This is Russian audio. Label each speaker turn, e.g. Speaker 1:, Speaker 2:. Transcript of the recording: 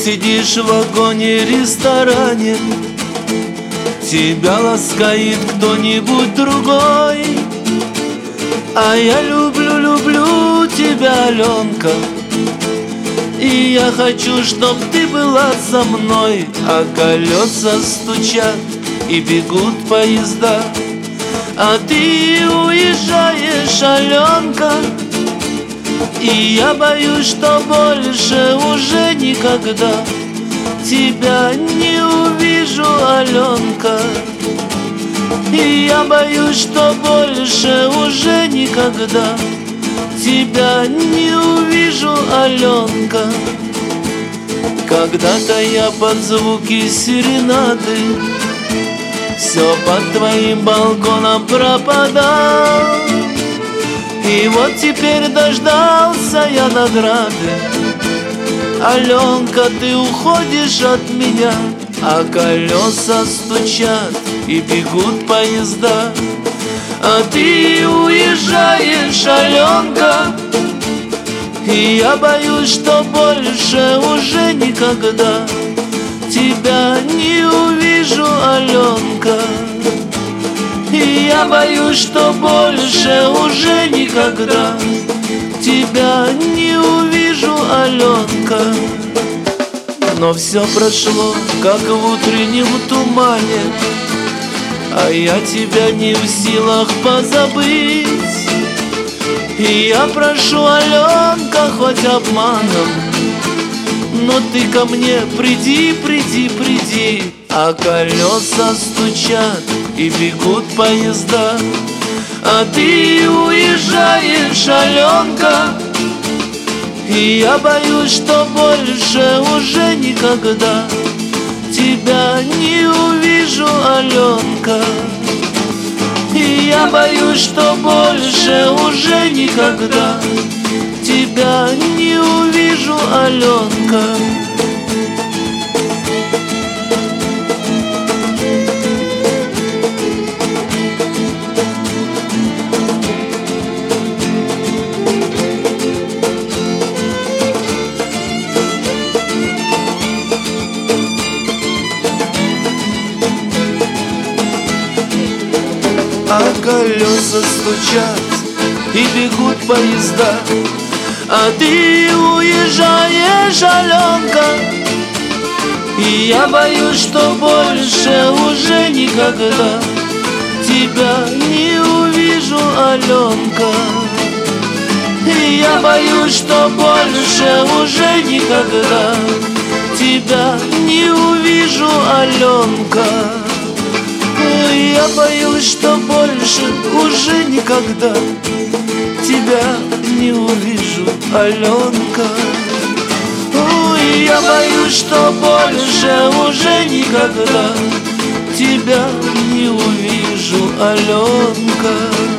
Speaker 1: сидишь в вагоне-ресторане, тебя ласкает кто-нибудь другой. А я люблю, люблю тебя, Аленка, и я хочу, чтоб ты была со мной. А колеса стучат и бегут поезда, а ты уезжаешь, Аленка. И я боюсь, что больше уже никогда тебя не увижу, Аленка. И я боюсь, что больше уже никогда тебя не увижу, Аленка. Когда-то я под звуки серенады все под твоим балконом пропадал, и вот теперь дождался я награды. Аленка, ты уходишь от меня, а колеса стучат и бегут поезда, а ты уезжаешь, Аленка. И я боюсь, что больше уже никогда тебя не увижу, Аленка. И я боюсь, что больше уже никогда тебя не увижу, Аленка. Но все прошло, как в утреннем тумане, а я тебя не в силах позабыть. И я прошу, Аленка, хоть обманом, но ты ко мне приди, приди, приди. А колеса стучат и бегут поезда, а ты уезжаешь, Аленка. И я боюсь, что больше уже никогда тебя не увижу, Аленка. И я боюсь, что больше уже никогда тебя не увижу, Аленка. А колеса стучат и бегут поезда, а ты уезжаешь, Аленка. И я боюсь, что больше уже никогда тебя не увижу, Аленка. И я боюсь, что больше уже никогда тебя не увижу, Аленка. Я боюсь, что больше уже никогда тебя не увижу, Аленка. Ой, я боюсь, что больше уже никогда тебя не увижу, Аленка.